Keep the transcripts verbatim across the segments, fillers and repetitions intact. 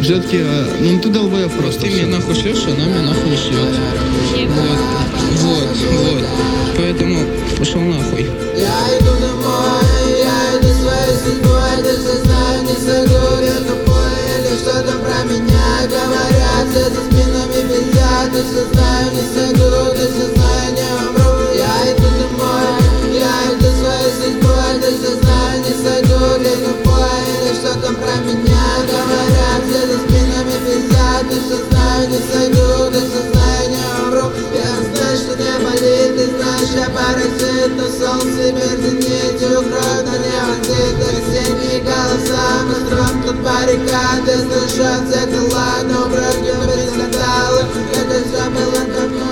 Все-таки, а, ну ты долбоеб просто. Ты мне нахуй шлешь, она мне нахуй не шлет. Вот, вот, вот. Поэтому пошел нахуй. Я иду домой, я иду своей судьбой, даже знаю, не сойду, я тупой, или что-то про меня говорят, все за спинами пиздят, даже знаю, не сойду, даже знаю, не умру. Я иду домой, я иду своей судьбой, даже знаю, не сойду, я тупой, или что-то про меня говорят, все за спинами пиздят, даже знаю, не сойду, даже знаю, не умру. Я знаю, что не болит, ты знаешь, я паразит, но солнце мерзнет, кровь на небо, ты осенние голоса, мы строим тут баррикады, слышат все дела, но братья без скандала, это все было давно,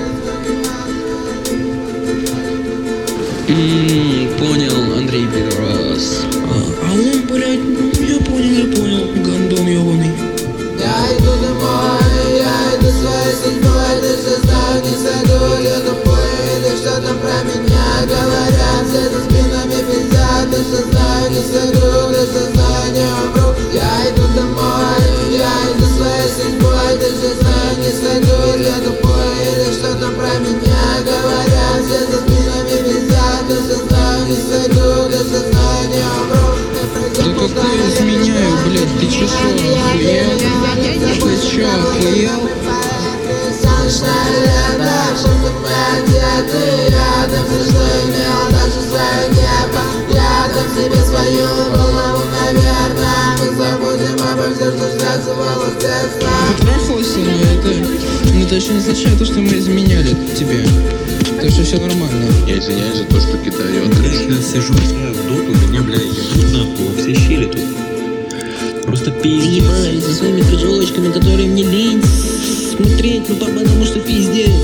Ммм, понял, Андрей Пидорас. А, а он, блядь, ну я понял, я понял, гандон ебаный. Я иду домой, я иду своей судьбой, даже знаю, не сойду, я тупой, или что-то про меня говорят, все за спинами пиздят, даже знаю, не сойду, даже знаю, не умру. Я иду домой, я иду своей судьбой, даже знаю, не сойду, я тупой, или что-то про меня говорят, все за спинами пиздят, даже знаю, не сойду, даже знаю, не умру. Да какой изменяю, блядь, ты че шо, охуел? Ты че, охуел? Солнечное лето, чтобы мы одеты рядом, все, что имел, даже свое небо. Я дам себе свою голову, наверное, мы забудем обо всем, что связывало с детства. Потрахался, но это, но это еще не означает то, что мы изменяли тебе. Так что все нормально. Я извиняюсь за то, что кидаю Я сейчас сижу, играю в доту, меня, бля, ебут нахуй во все щели тут. Просто пиздец. Занимаюсь со своими крыжовочками, которые мне лень смотреть, ну потому что пиздец.